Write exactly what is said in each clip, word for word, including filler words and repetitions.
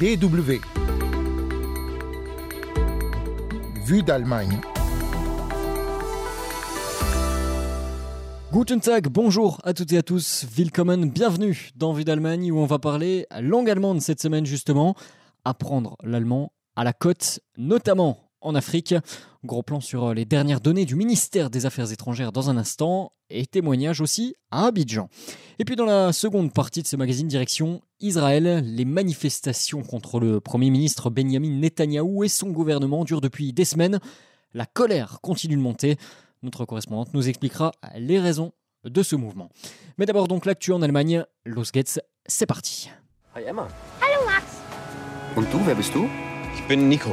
D W. Vue d'Allemagne. Guten Tag, bonjour à toutes et à tous, willkommen, bienvenue dans Vue d'Allemagne où on va parler langue allemande cette semaine justement, apprendre l'allemand à la côte, notamment en Afrique. Gros plan sur les dernières données du ministère des Affaires étrangères dans un instant et témoignage aussi à Abidjan. Et puis dans la seconde partie de ce magazine, direction Israël, les manifestations contre le Premier ministre Benjamin Netanyahou et son gouvernement durent depuis des semaines. La colère continue de monter. Notre correspondante nous expliquera les raisons de ce mouvement. Mais d'abord donc l'actu en Allemagne. Los geht's, c'est parti. Hi Emma. Hallo Max. Und du, wer bist du? Ich bin Nico.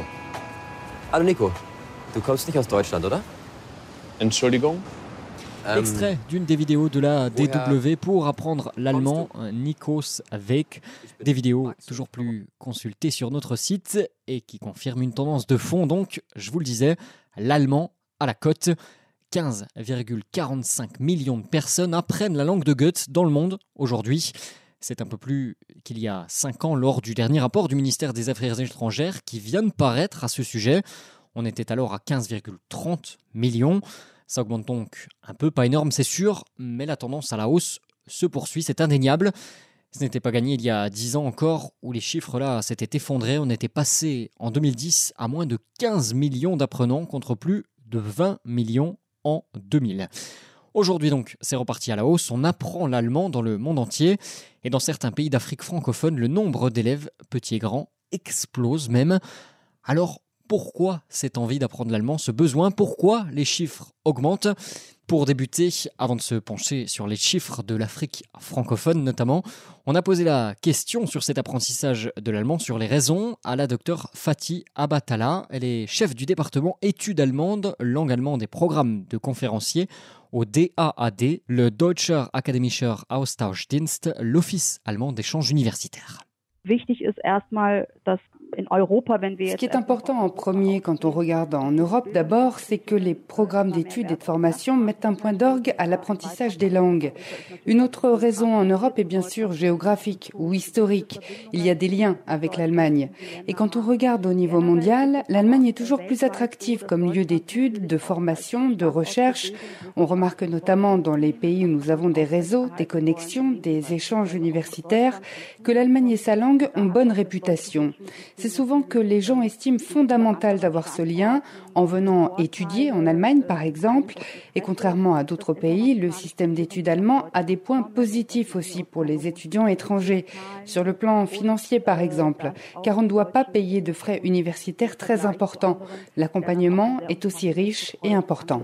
Hallo Nico. Du kommst nicht aus Deutschland, oder? Entschuldigung? Ähm, Extrait d'une des vidéos de la D W pour apprendre l'allemand, Nikos avec des vidéos toujours plus consultées sur notre site et qui confirment une tendance de fond. Donc, je vous le disais, l'allemand à la côte. quinze virgule quarante-cinq millions de personnes apprennent la langue de Goethe dans le monde aujourd'hui. C'est un peu plus qu'il y a cinq ans lors du dernier rapport du ministère des Affaires étrangères qui vient de paraître à ce sujet. On était alors à quinze virgule trente millions. Ça augmente donc un peu, pas énorme c'est sûr, mais la tendance à la hausse se poursuit, c'est indéniable. Ce n'était pas gagné il y a dix ans encore où les chiffres là s'étaient effondrés. On était passé en deux mille dix à moins de quinze millions d'apprenants contre plus de vingt millions en deux mille. Aujourd'hui donc, c'est reparti à la hausse, on apprend l'allemand dans le monde entier et dans certains pays d'Afrique francophone, le nombre d'élèves, petits et grands, explose même. Alors, pourquoi cette envie d'apprendre l'allemand, ce besoin? Pourquoi les chiffres augmentent? Pour débuter, avant de se pencher sur les chiffres de l'Afrique francophone notamment, on a posé la question sur cet apprentissage de l'allemand, sur les raisons, à la docteure Fatih Abatala. Elle est chef du département études allemandes, langue allemande et programme de conférencier au D A A D, le Deutscher Akademischer Austauschdienst, l'Office allemand d'échange universitaire. Wichtig ist erstmal, dass in Europa, wenn wir Ce qui est important en premier quand on regarde en Europe d'abord, c'est que les programmes d'études et de formation mettent un point d'orgue à l'apprentissage des langues. Une autre raison en Europe est bien sûr géographique ou historique. Il y a des liens avec l'Allemagne. Et quand on regarde au niveau mondial, l'Allemagne est toujours plus attractive comme lieu d'études, de formation, de recherche. On remarque notamment dans les pays où nous avons des réseaux, des connexions, des échanges universitaires, que l'Allemagne et sa langue ont bonne réputation. C'est souvent que les gens estiment fondamental d'avoir ce lien en venant étudier en Allemagne, par exemple. Et contrairement à d'autres pays, le système d'études allemand a des points positifs aussi pour les étudiants étrangers, sur le plan financier, par exemple, car on ne doit pas payer de frais universitaires très importants. L'accompagnement est aussi riche et important.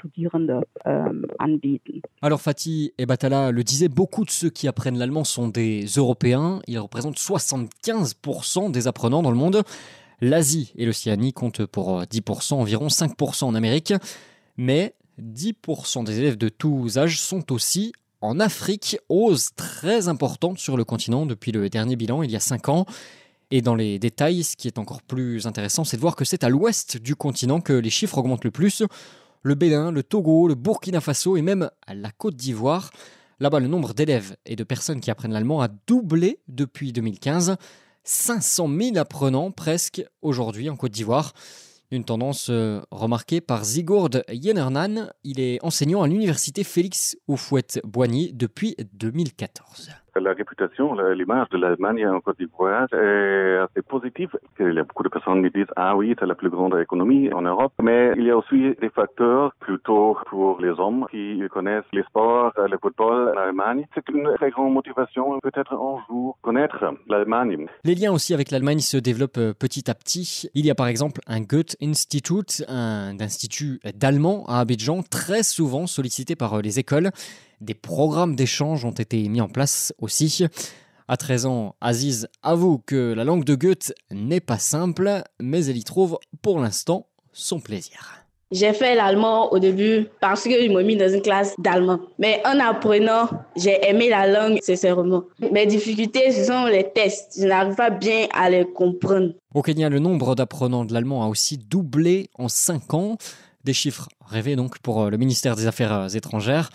Alors Fatih Abatala le disait, beaucoup de ceux qui apprennent l'allemand sont des Européens. Ils représentent soixante-quinze pour cent des apprenants dans le monde. L'Asie et l'Océanie comptent pour dix pour cent, environ cinq pour cent en Amérique. Mais dix pour cent des élèves de tous âges sont aussi en Afrique, hausse très importante sur le continent depuis le dernier bilan il y a cinq ans. Et dans les détails, ce qui est encore plus intéressant, c'est de voir que c'est à l'ouest du continent que les chiffres augmentent le plus. Le Bénin, le Togo, le Burkina Faso et même la Côte d'Ivoire. Là-bas, le nombre d'élèves et de personnes qui apprennent l'allemand a doublé depuis deux mille quinze. cinq cent mille apprenants presque aujourd'hui en Côte d'Ivoire. Une tendance euh, remarquée par Sigurd Jennernan. Il est enseignant à l'université Félix Houphouët-Boigny depuis deux mille quatorze. La réputation, l'image de l'Allemagne en Côte d'Ivoire est assez positive. Il y a beaucoup de personnes qui disent « Ah oui, c'est la plus grande économie en Europe ». Mais il y a aussi des facteurs plutôt pour les hommes qui connaissent les sports, le football en Allemagne. C'est une très grande motivation peut-être un jour connaître l'Allemagne. Les liens aussi avec l'Allemagne se développent petit à petit. Il y a par exemple un Goethe-Institut, un institut d'allemand à Abidjan, très souvent sollicité par les écoles. Des programmes d'échange ont été mis en place aussi. À treize ans, Aziz avoue que la langue de Goethe n'est pas simple, mais elle y trouve pour l'instant son plaisir. J'ai fait l'allemand au début parce qu'ils m'ont mis dans une classe d'allemand. Mais en apprenant, j'ai aimé la langue, sincèrement. Mes difficultés, ce sont les tests. Je n'arrive pas bien à les comprendre. Au Kenya, le nombre d'apprenants de l'allemand a aussi doublé en cinq ans. Des chiffres rêvés donc pour le ministère des Affaires étrangères.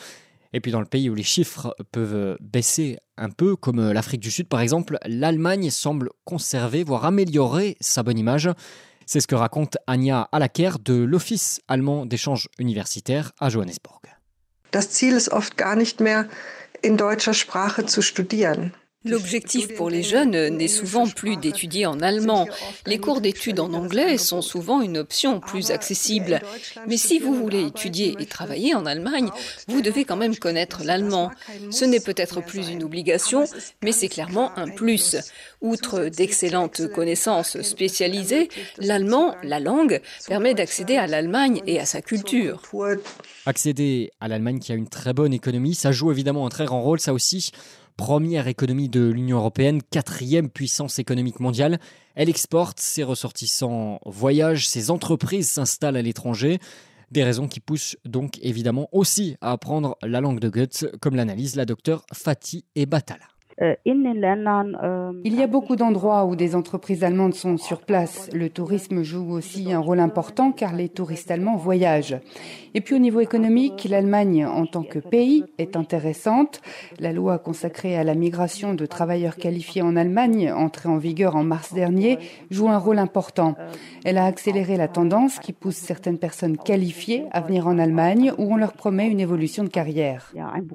Et puis dans le pays où les chiffres peuvent baisser un peu, comme l'Afrique du Sud par exemple, l'Allemagne semble conserver, voire améliorer sa bonne image. C'est ce que raconte Anja Alaker de l'Office allemand d'échange universitaire à Johannesburg. Das Ziel ist oft gar nicht mehr, in deutscher Sprache zu studieren. L'objectif pour les jeunes n'est souvent plus d'étudier en allemand. Les cours d'études en anglais sont souvent une option plus accessible. Mais si vous voulez étudier et travailler en Allemagne, vous devez quand même connaître l'allemand. Ce n'est peut-être plus une obligation, mais c'est clairement un plus. Outre d'excellentes connaissances spécialisées, l'allemand, la langue, permet d'accéder à l'Allemagne et à sa culture. Accéder à l'Allemagne qui a une très bonne économie, ça joue évidemment un très grand rôle, ça aussi. Première économie de l'Union européenne, quatrième puissance économique mondiale. Elle exporte, ses ressortissants voyagent, ses entreprises s'installent à l'étranger. Des raisons qui poussent donc évidemment aussi à apprendre la langue de Goethe, comme l'analyse la docteure Fatih Ebatala. Il y a beaucoup d'endroits où des entreprises allemandes sont sur place. Le tourisme joue aussi un rôle important car les touristes allemands voyagent. Et puis au niveau économique, l'Allemagne en tant que pays est intéressante. La loi consacrée à la migration de travailleurs qualifiés en Allemagne, entrée en vigueur en mars dernier, joue un rôle important. Elle a accéléré la tendance qui pousse certaines personnes qualifiées à venir en Allemagne où on leur promet une évolution de carrière.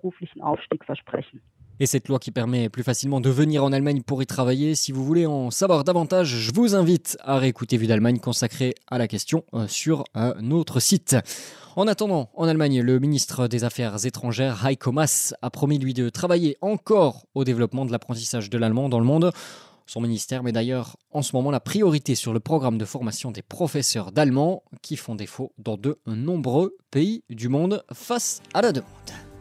Et cette loi qui permet plus facilement de venir en Allemagne pour y travailler, si vous voulez en savoir davantage, je vous invite à réécouter Vue d'Allemagne consacrée à la question sur notre site. En attendant, en Allemagne, le ministre des Affaires étrangères, Heiko Maas, a promis lui de travailler encore au développement de l'apprentissage de l'allemand dans le monde. Son ministère met d'ailleurs en ce moment la priorité sur le programme de formation des professeurs d'allemand qui font défaut dans de nombreux pays du monde face à la demande.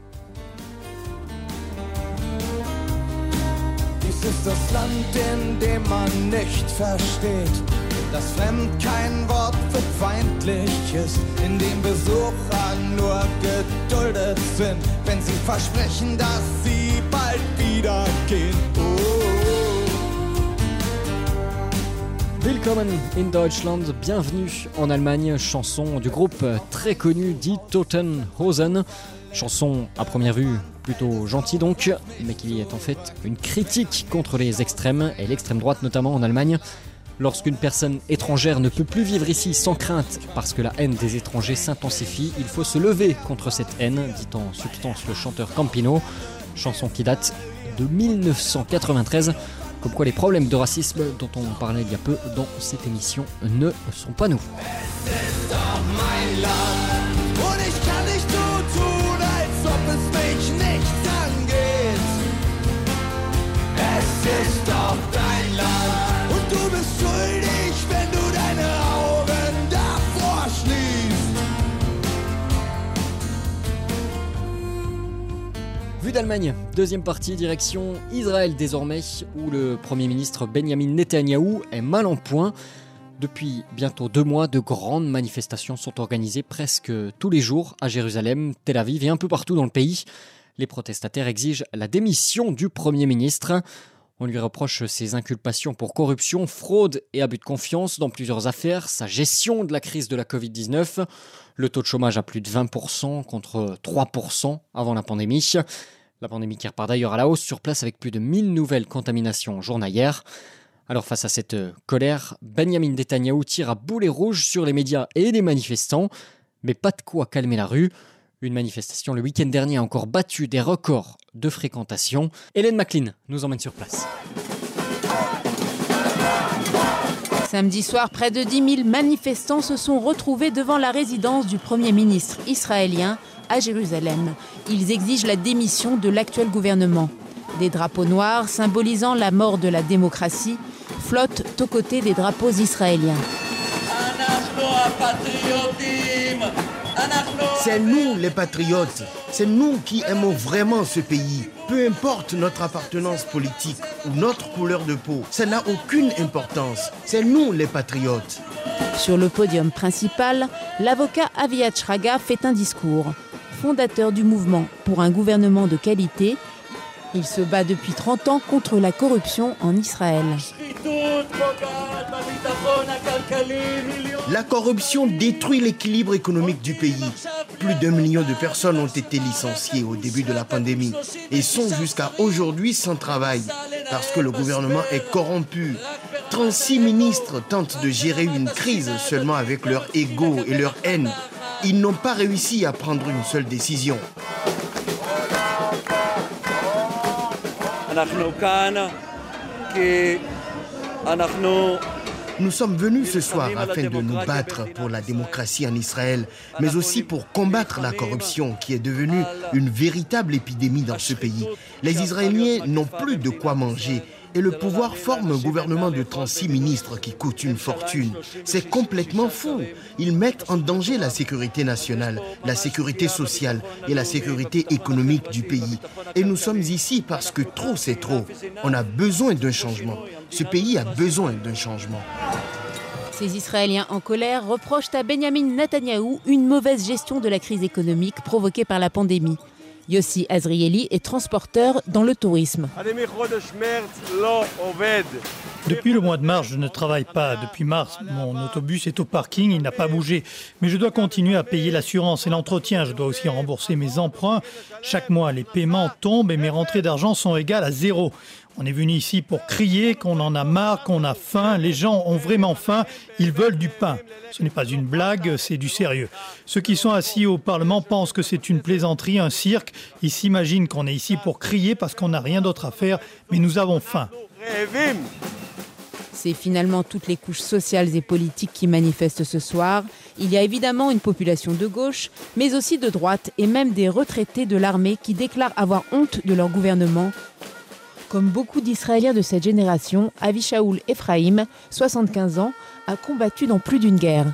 Dies ist das Land, in dem man nicht versteht, dass fremd kein Wort für feindlich ist, in dem Besucher nur geduldet sind, wenn sie versprechen, dass sie bald wieder gehen. Oh. Willkommen in Deutschland, bienvenue en Allemagne, chanson du groupe très connu dit Totenhosen. Chanson à première vue plutôt gentille donc, mais qui est en fait une critique contre les extrêmes, et l'extrême droite notamment en Allemagne. Lorsqu'une personne étrangère ne peut plus vivre ici sans crainte parce que la haine des étrangers s'intensifie, il faut se lever contre cette haine, dit en substance le chanteur Campino. Chanson qui date de mille neuf cent quatre-vingt-treize, comme quoi les problèmes de racisme dont on parlait il y a peu dans cette émission ne sont pas nouveaux. Es ist doch dein Land und du bist schuldig, wenn du deine Augen davor schließt. Vue d'Allemagne, deuxième partie, direction Israël désormais, où le Premier ministre Benjamin Netanyahou est mal en point. Depuis bientôt deux mois, de grandes manifestations sont organisées presque tous les jours à Jérusalem, Tel Aviv et un peu partout dans le pays. Les protestataires exigent la démission du Premier ministre. On lui reproche ses inculpations pour corruption, fraude et abus de confiance dans plusieurs affaires, sa gestion de la crise de la covid dix-neuf, le taux de chômage à plus de vingt pour cent contre trois pour cent avant la pandémie. La pandémie qui repart d'ailleurs à la hausse sur place avec plus de mille nouvelles contaminations journalières. Alors face à cette colère, Benjamin Netanyahou tire à boulet rouge sur les médias et les manifestants, mais pas de quoi calmer la rue. Une manifestation le week-end dernier a encore battu des records de fréquentation. Hélène McLean nous emmène sur place. Samedi soir, près de dix mille manifestants se sont retrouvés devant la résidence du Premier ministre israélien à Jérusalem. Ils exigent la démission de l'actuel gouvernement. Des drapeaux noirs symbolisant la mort de la démocratie flottent aux côtés des drapeaux israéliens. C'est nous les patriotes, c'est nous qui aimons vraiment ce pays. Peu importe notre appartenance politique ou notre couleur de peau, ça n'a aucune importance. C'est nous les patriotes. Sur le podium principal, l'avocat Aviad Shraga fait un discours. Fondateur du mouvement pour un gouvernement de qualité, il se bat depuis trente ans contre la corruption en Israël. La corruption détruit l'équilibre économique du pays. Plus d'un million de personnes ont été licenciées au début de la pandémie et sont jusqu'à aujourd'hui sans travail parce que le gouvernement est corrompu. trente-six ministres tentent de gérer une crise seulement avec leur ego et leur haine. Ils n'ont pas réussi à prendre une seule décision. Nous sommes venus ce soir afin de nous battre pour la démocratie en Israël, mais aussi pour combattre la corruption qui est devenue une véritable épidémie dans ce pays. Les Israéliens n'ont plus de quoi manger et le pouvoir forme un gouvernement de trente-six ministres qui coûte une fortune. C'est complètement fou. Ils mettent en danger la sécurité nationale, la sécurité sociale et la sécurité économique du pays. Et nous sommes ici parce que trop c'est trop. On a besoin d'un changement. Ce pays a besoin d'un changement. Ces Israéliens en colère reprochent à Benjamin Netanyahou une mauvaise gestion de la crise économique provoquée par la pandémie. Yossi Azrieli est transporteur dans le tourisme. Depuis le mois de mars, je ne travaille pas. Depuis mars, mon autobus est au parking, il n'a pas bougé. Mais je dois continuer à payer l'assurance et l'entretien. Je dois aussi rembourser mes emprunts. Chaque mois, les paiements tombent et mes rentrées d'argent sont égales à zéro. On est venu ici pour crier qu'on en a marre, qu'on a faim. Les gens ont vraiment faim, ils veulent du pain. Ce n'est pas une blague, c'est du sérieux. Ceux qui sont assis au Parlement pensent que c'est une plaisanterie, un cirque. Ils s'imaginent qu'on est ici pour crier parce qu'on n'a rien d'autre à faire, mais nous avons faim. C'est finalement toutes les couches sociales et politiques qui manifestent ce soir. Il y a évidemment une population de gauche, mais aussi de droite et même des retraités de l'armée qui déclarent avoir honte de leur gouvernement. Comme beaucoup d'Israéliens de cette génération, Avi Shaul Ephraim, soixante-quinze ans, a combattu dans plus d'une guerre.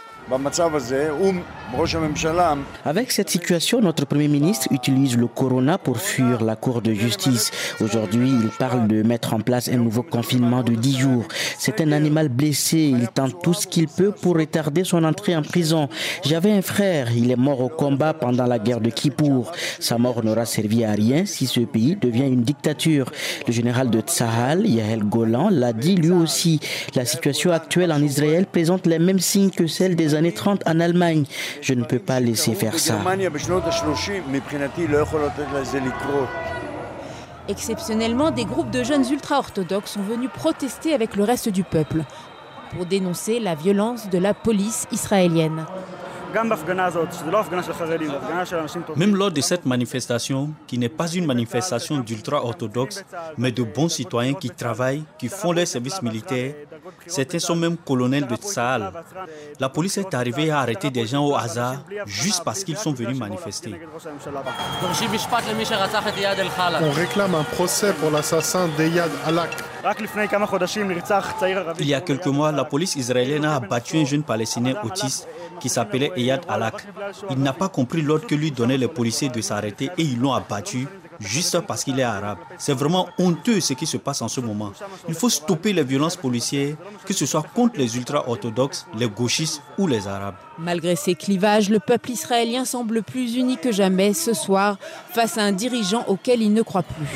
Avec cette situation, notre Premier ministre utilise le corona pour fuir la Cour de justice. Aujourd'hui, il parle de mettre en place un nouveau confinement de dix jours. C'est un animal blessé. Il tente tout ce qu'il peut pour retarder son entrée en prison. J'avais un frère. Il est mort au combat pendant la guerre de Kippour. Sa mort n'aura servi à rien si ce pays devient une dictature. Le général de Tsahal, Yael Golan, l'a dit lui aussi. La situation actuelle en Israël présente les mêmes signes que celle des années trente en Allemagne. Je ne peux pas laisser faire ça. Exceptionnellement, des groupes de jeunes ultra-orthodoxes sont venus protester avec le reste du peuple pour dénoncer la violence de la police israélienne. Même lors de cette manifestation, qui n'est pas une manifestation d'ultra-orthodoxes, mais de bons citoyens qui travaillent, qui font leur service militaire, certains sont même colonels de Tsahal. La police est arrivée à arrêter des gens au hasard juste parce qu'ils sont venus manifester. On réclame un procès pour l'assassin d'Eyad Alak. Il y a quelques mois, la police israélienne a abattu un jeune Palestinien autiste qui s'appelait Eyad Alak. Il n'a pas compris l'ordre que lui donnaient les policiers de s'arrêter et ils l'ont abattu juste parce qu'il est arabe. C'est vraiment honteux ce qui se passe en ce moment. Il faut stopper les violences policières, que ce soit contre les ultra-orthodoxes, les gauchistes ou les arabes. Malgré ces clivages, le peuple israélien semble plus uni que jamais ce soir face à un dirigeant auquel il ne croit plus.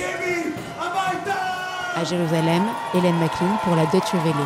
À Jérusalem, Hélène McLean pour la Deutsche Welle.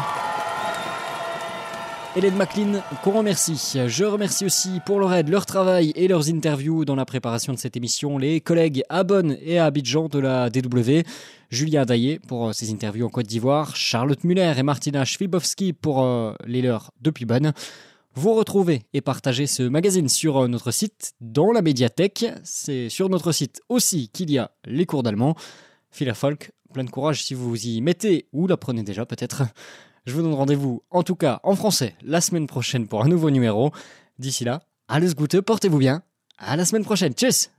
Hélène McLean, qu'on remercie. Je remercie aussi pour leur aide, leur travail et leurs interviews dans la préparation de cette émission les collègues à Bonn et à Abidjan de la D W, Julien Daillé pour ses interviews en Côte d'Ivoire, Charlotte Muller et Martina Schwibowski pour euh, les leurs depuis Bonn. Vous retrouvez et partagez ce magazine sur notre site, dans la médiathèque. C'est sur notre site aussi qu'il y a les cours d'allemand. Viel Erfolg, plein de courage si vous vous y mettez ou l'apprenez déjà peut-être. Je vous donne rendez-vous, en tout cas en français, la semaine prochaine pour un nouveau numéro. D'ici là, alles Gute, portez-vous bien. À la semaine prochaine. Tchuss!